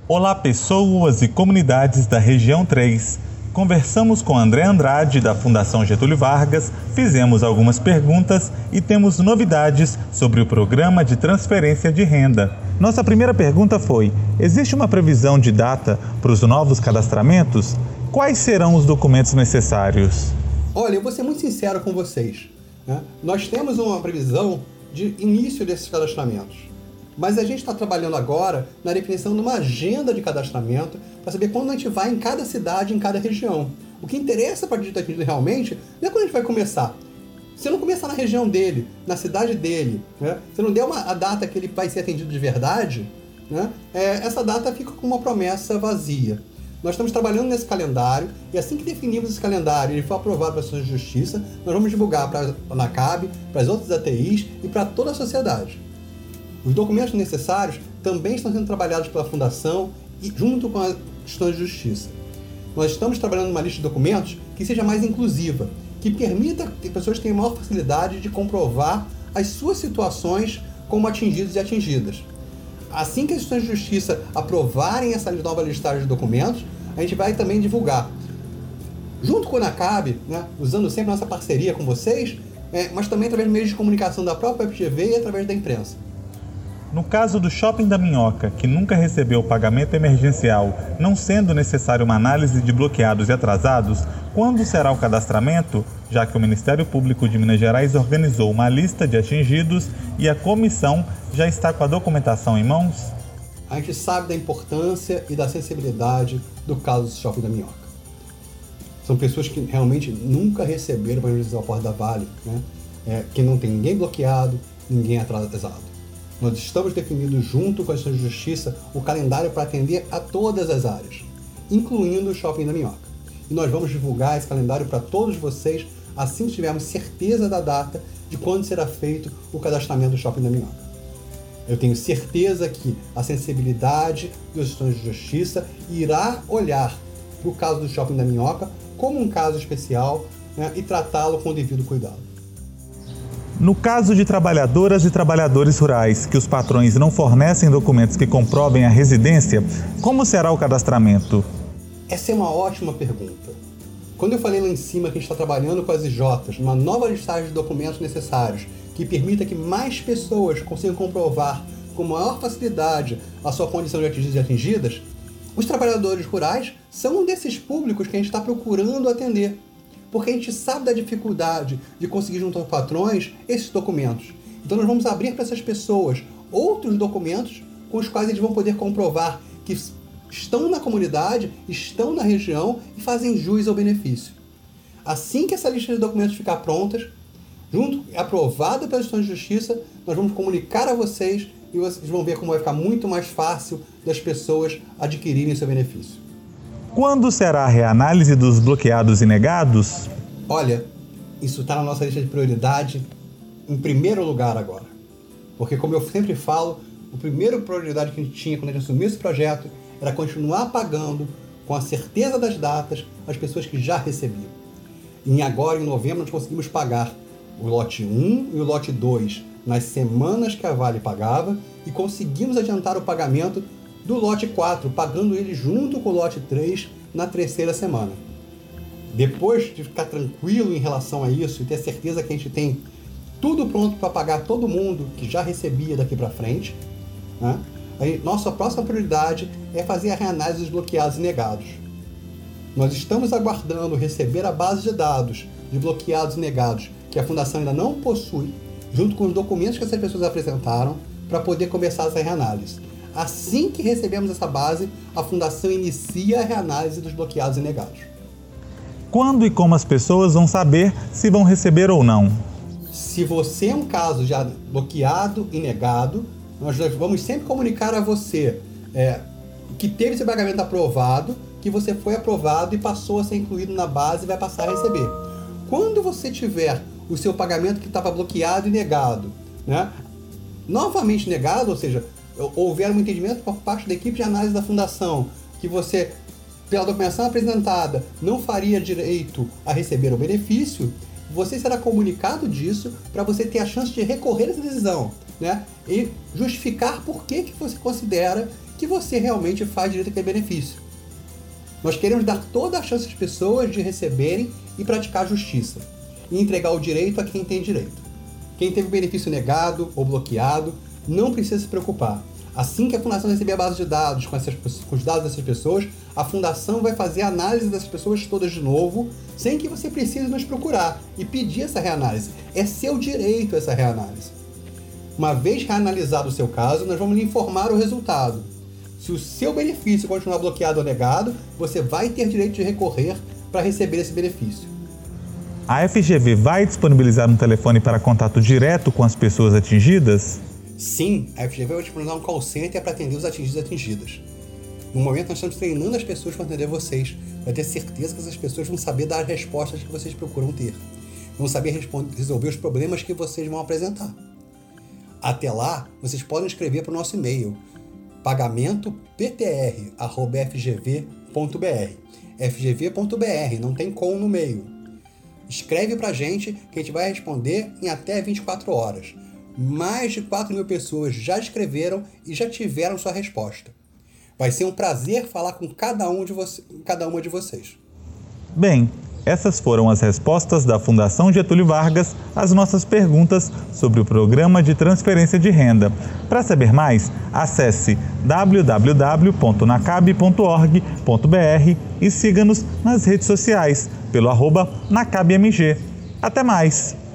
Olá, pessoas e comunidades da região 3. Conversamos com André Andrade, da Fundação Getúlio Vargas, fizemos algumas perguntas e temos novidades sobre o programa de transferência de renda. Nossa primeira pergunta foi: existe uma previsão de data para os novos cadastramentos? Quais serão os documentos necessários? Olha, eu vou ser muito sincero com vocês, né? Nós temos uma previsão de início desses cadastramentos. Mas a gente está trabalhando agora na definição de uma agenda de cadastramento para saber quando a gente vai em cada cidade, em cada região. O que interessa para o Dito Atingido realmente não é quando a gente vai começar. Se não começar na região dele, na cidade dele, né? Se não der a data que ele vai ser atendido de verdade, né? Essa data fica com uma promessa vazia. Nós estamos trabalhando nesse calendário e assim que definirmos esse calendário e ele for aprovado pela Associação de Justiça, nós vamos divulgar para a ANACAB, para as outras ATIs e para toda a sociedade. Os documentos necessários também estão sendo trabalhados pela Fundação e junto com a Associação de Justiça. Nós estamos trabalhando numa lista de documentos que seja mais inclusiva, que permita que as pessoas tenham maior facilidade de comprovar as suas situações como atingidos e atingidas. Assim que as Associações de Justiça aprovarem essa nova listagem de documentos, a gente vai também divulgar. Junto com a ANACAB, né, usando sempre a nossa parceria com vocês, mas também através de meios de comunicação da própria FGV e através da imprensa. No caso do Shopping da Minhoca, que nunca recebeu o pagamento emergencial, não sendo necessário uma análise de bloqueados e atrasados, quando será o cadastramento, já que o Ministério Público de Minas Gerais organizou uma lista de atingidos e a comissão já está com a documentação em mãos? A gente sabe da importância e da sensibilidade do caso do Shopping da Minhoca. São pessoas que realmente nunca receberam para a porta da Vale, né? Que não tem ninguém bloqueado, ninguém atrasado. Nós estamos definindo junto com a Associação de Justiça o calendário para atender a todas as áreas, incluindo o Shopping da Minhoca. E nós vamos divulgar esse calendário para todos vocês assim que tivermos certeza da data de quando será feito o cadastramento do Shopping da Minhoca. Eu tenho certeza que a sensibilidade da Associação de Justiça irá olhar para o caso do Shopping da Minhoca como um caso especial, né, e tratá-lo com o devido cuidado. No caso de trabalhadoras e trabalhadores rurais que os patrões não fornecem documentos que comprovem a residência, como será o cadastramento? Essa é uma ótima pergunta. Quando eu falei lá em cima que a gente está trabalhando com as IJs, uma nova listagem de documentos necessários que permita que mais pessoas consigam comprovar com maior facilidade a sua condição de atingidos e atingidas, os trabalhadores rurais são um desses públicos que a gente está procurando atender. Porque a gente sabe da dificuldade de conseguir junto aos patrões esses documentos. Então nós vamos abrir para essas pessoas outros documentos com os quais eles vão poder comprovar que estão na comunidade, estão na região e fazem jus ao benefício. Assim que essa lista de documentos ficar pronta, aprovada pela Associação de Justiça, nós vamos comunicar a vocês e vocês vão ver como vai ficar muito mais fácil das pessoas adquirirem seu benefício. Quando será a reanálise dos bloqueados e negados? Olha, isso está na nossa lista de prioridade em primeiro lugar agora. Porque, como eu sempre falo, a primeira prioridade que a gente tinha quando a gente assumiu esse projeto era continuar pagando com a certeza das datas as pessoas que já recebiam. E agora, em novembro, nós conseguimos pagar o lote 1 e o lote 2 nas semanas que a Vale pagava e conseguimos adiantar o pagamento do lote 4, pagando ele junto com o lote 3 na terceira semana. Depois de ficar tranquilo em relação a isso e ter certeza que a gente tem tudo pronto para pagar todo mundo que já recebia daqui para frente, né? Aí, nossa próxima prioridade é fazer a reanálise dos bloqueados e negados. Nós estamos aguardando receber a base de dados de bloqueados e negados que a Fundação ainda não possui, junto com os documentos que essas pessoas apresentaram, para poder começar essa reanálise. Assim que recebemos essa base, a Fundação inicia a reanálise dos bloqueados e negados. Quando e como as pessoas vão saber se vão receber ou não? Se você é um caso já bloqueado e negado, nós vamos sempre comunicar a você que teve seu pagamento aprovado, que você foi aprovado e passou a ser incluído na base e vai passar a receber. Quando você tiver o seu pagamento que estava bloqueado e negado, né, novamente negado, ou seja, houver um entendimento por parte da equipe de análise da Fundação que você, pela documentação apresentada, não faria direito a receber o benefício, você será comunicado disso para você ter a chance de recorrer a essa decisão. né? E justificar por que você considera que você realmente faz direito àquele benefício. Nós queremos dar toda a chance às pessoas de receberem e praticar a justiça, e entregar o direito a quem tem direito. Quem teve o benefício negado ou bloqueado não precisa se preocupar. Assim que a Fundação receber a base de dados com os dados dessas pessoas, a Fundação vai fazer a análise dessas pessoas todas de novo, sem que você precise nos procurar e pedir essa reanálise. É seu direito essa reanálise. Uma vez reanalisado o seu caso, nós vamos lhe informar o resultado. Se o seu benefício continuar bloqueado ou negado, você vai ter direito de recorrer para receber esse benefício. A FGV vai disponibilizar um telefone para contato direto com as pessoas atingidas? Sim, a FGV vai disponibilizar um call center para atender os atingidos e atingidas. No momento, nós estamos treinando as pessoas para atender vocês, para ter certeza que essas pessoas vão saber dar as respostas que vocês procuram ter. Vão saber resolver os problemas que vocês vão apresentar. Até lá, vocês podem escrever para o nosso e-mail, pagamentoptr@fgv.br. fgv.br, não tem com no meio. Escreve pra gente que a gente vai responder em até 24 horas. Mais de 4.000 pessoas já escreveram e já tiveram sua resposta. Vai ser um prazer falar com cada uma de vocês. Bem, essas foram as respostas da Fundação Getúlio Vargas às nossas perguntas sobre o Programa de Transferência de Renda. Para saber mais, acesse www.nacab.org.br e siga-nos nas redes sociais pelo @NacabMG. Até mais!